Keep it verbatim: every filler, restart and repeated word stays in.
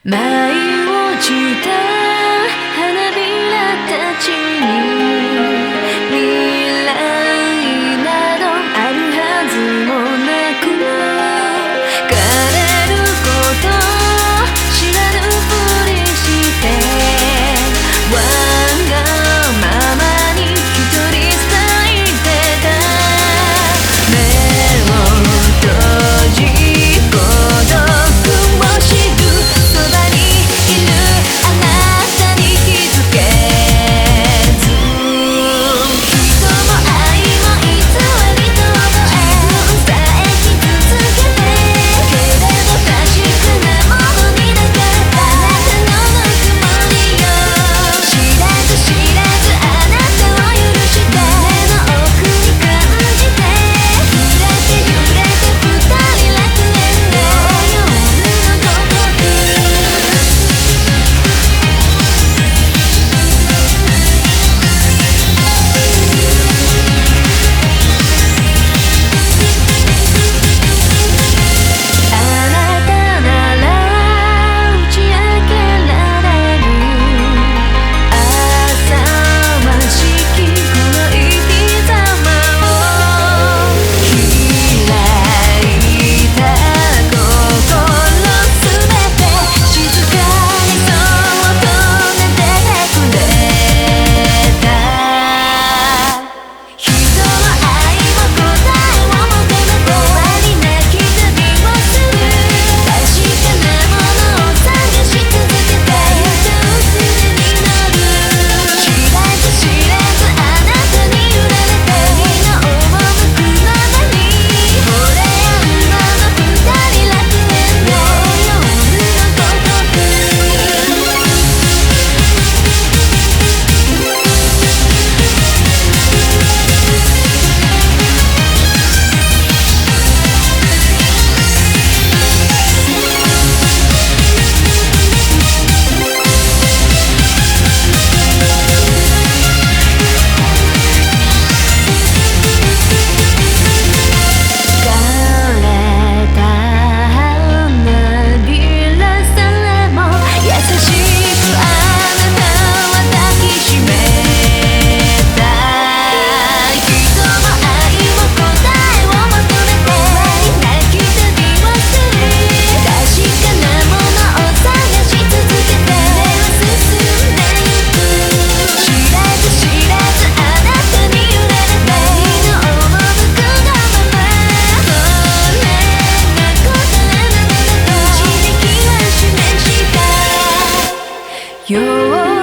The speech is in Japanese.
舞い落ちた花びらたちに未来などあるはずもなく枯れること知らぬふりしてわがままに一人咲いてた目を閉じ孤独を知るそばにいるあなたに気づけず人も愛も偽りと覚え自分さえ傷つけてけれど確かなものになかったあなたのぬくもりよ知らず知らずあなたを許して胸の奥に感じて揺れて揺れて二人楽園で夜のごとくあなたなら打ち明けられる浅ましきこの生き様を開いた心すべて静かにそっと撫でてくれた人の愛も答えを求めて終わりなき旅をする確かなものを探し続けて憂鬱になる知らず知らずあなたに揺られて身の赴くままに惚れ合うまま二人楽園で夜のごとく枯れた花びらさえも優しくあなたは抱きしめた人も愛も答えを求めて終わりなき旅をする確かなものを探し続けて目を進んでゆく知らず知らずあなたに揺られて身の赴くがままそれが答えなのだと導きは示したよ